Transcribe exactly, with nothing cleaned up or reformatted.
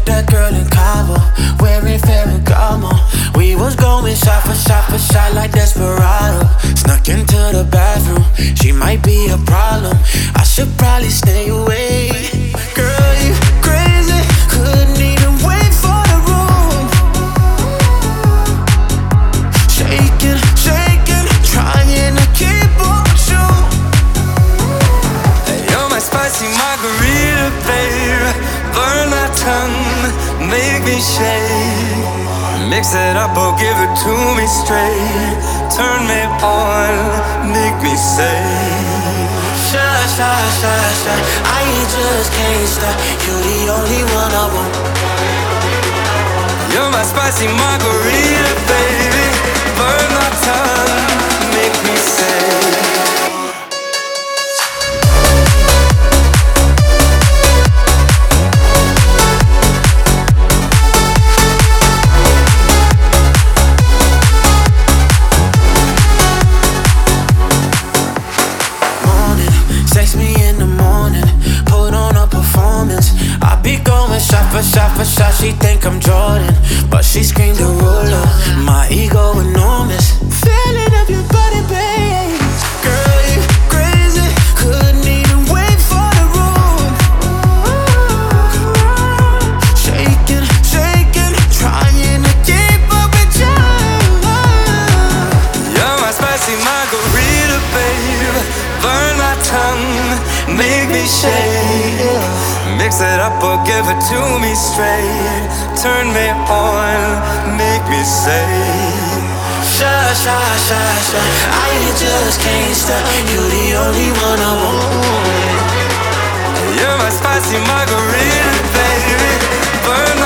Met that girl in Cabo, wearing Ferragamo. We was going shot for shot for shot like Desperado. Snuck into the bathroom, she might be a problem. I should probably stay away. Girl, you crazy, couldn't even wait for the room. Shaking, shaking, trying to keep up with you. Hey, you're my spicy margarita, babe. Burn my tongue, make me shake. Mix it up or give it to me straight. Turn me on, make me say. Shy, shy, shy, shy, I just can't stop. You're the only one I want. You're my spicy margarita, baby. Burn my tongue, make me say. Text me in the morning, put on a performance. I be going shot for shot for shot. She think I'm Jordan, but she screamed a ruler. My ego enormous. Feeling of your body, babe. Girl, you crazy, couldn't even wait for the room. Shaking, shaking, trying to keep up with you. You're my spicy margarita, babe. Burn my tongue, make me shake. Mix it up or give it to me straight. Turn me on, make me say. Shy, shy, shy, shy, I just can't stop. You're the only one I want. You're my spicy margarita, baby. Burn